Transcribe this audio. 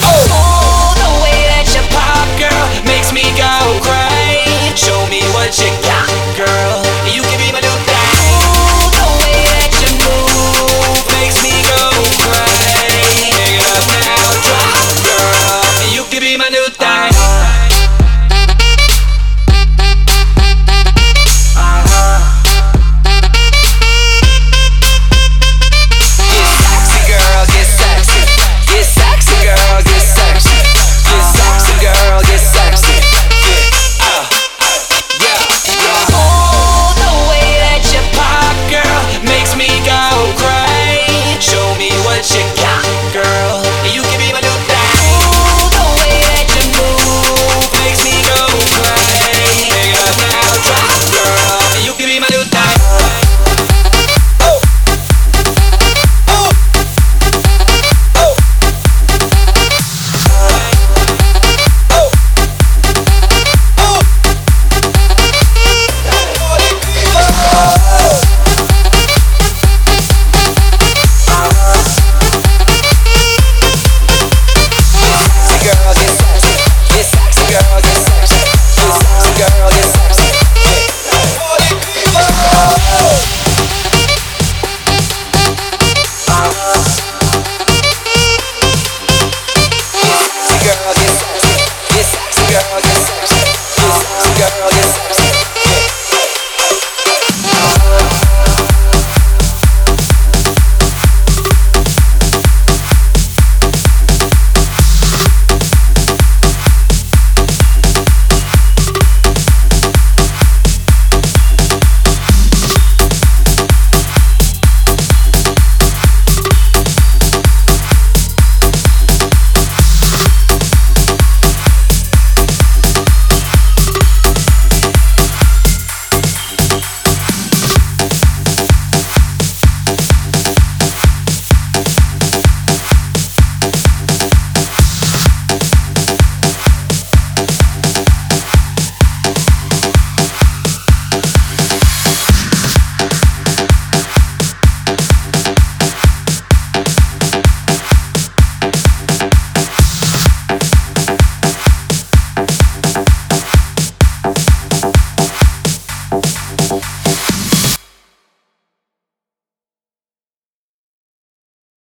Oh, the way that you pop, girl, makes me go crazy. Show me what you got, girl. You can be my new thing. Oh, the way that you move makes me go crazy. Pick it up now, drop, girl. You can be my new thing.